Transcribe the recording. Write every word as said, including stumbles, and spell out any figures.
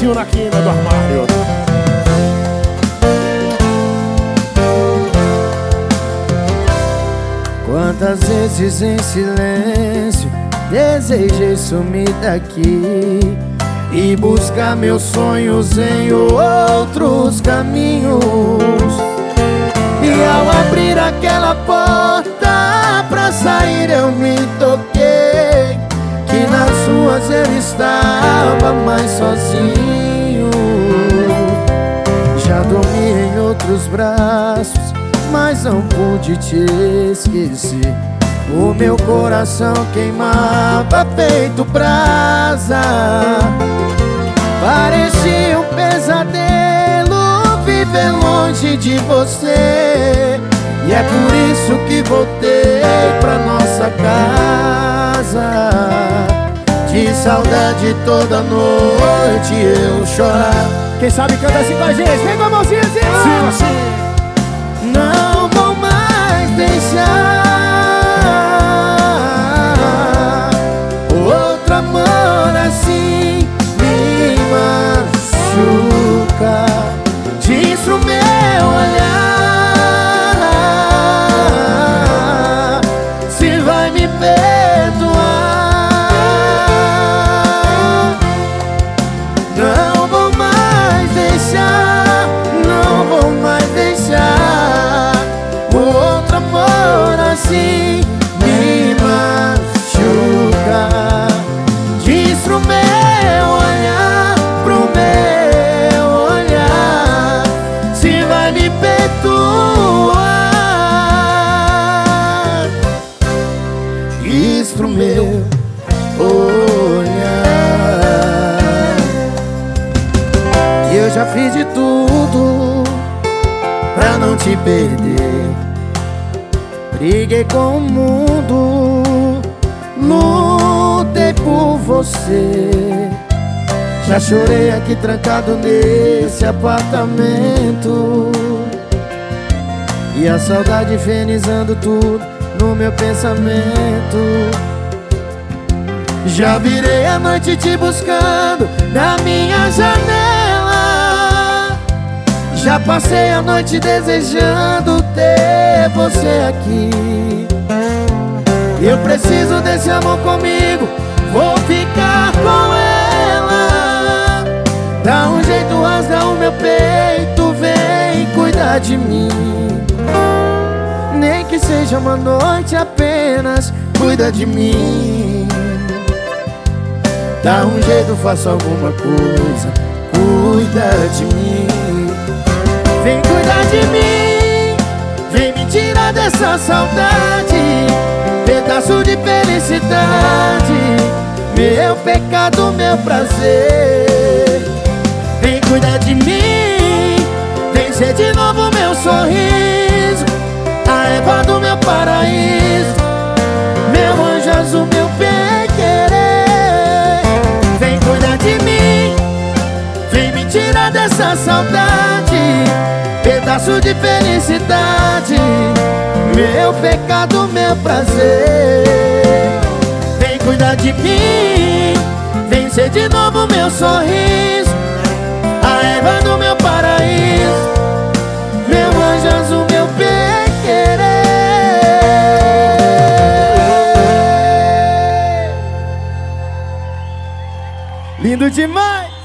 vazio na quina do armário. Quantas vezes em silêncio desejei sumir daqui e buscar meus sonhos em outros caminhos. E ao abrir aquela porta pra sair eu me toquei que nas ruas eu estava mais sozinho. Já dormi em outros braços, mas não pude te esquecer. O meu coração queimava feito brasa. Parecia um pesadelo viver longe de você. E é por isso que voltei pra nossa casa. De saudade toda noite eu chorar. Quem sabe canta assim com a gente. Vem com a mãozinha assim. Sim, assim. Não vou mais deixar outro amor assim me machuca. Diz pro meu olhar se vai me perdoar. Não vou mais deixar, não vou mais deixar outro amor assim me machuca. Diz pro meu olhar, pro meu olhar se vai me perdoar. Diz pro meu olhar. Eu já fiz de tudo pra não te perder. Briguei com o mundo, lutei por você. Já chorei aqui trancado nesse apartamento, e a saudade infernizando tudo no meu pensamento. Já virei a noite te buscando na minha janela. Já passei a noite desejando ter você aqui. Eu preciso desse amor comigo, vou ficar com ela. Dá um jeito, rasga o meu peito, vem cuidar de mim. Nem que seja uma noite apenas, cuida de mim. Dá um jeito, faça alguma coisa, cuida de mim. Vem cuidar de mim, vem me tirar dessa saudade, pedaço de felicidade, meu pecado, meu prazer. Vem cuidar de mim, vem ser de novo meu sorriso, a Eva do meu paraíso, meu anjo azul, meu bem-querer. Vem cuidar de mim, vem me tirar dessa saudade, pedaço de felicidade, meu pecado, meu prazer. Vem cuidar de mim, vem ser de novo meu sorriso, a Eva do meu paraíso, meu anjo azul, meu bem-querer. Lindo demais!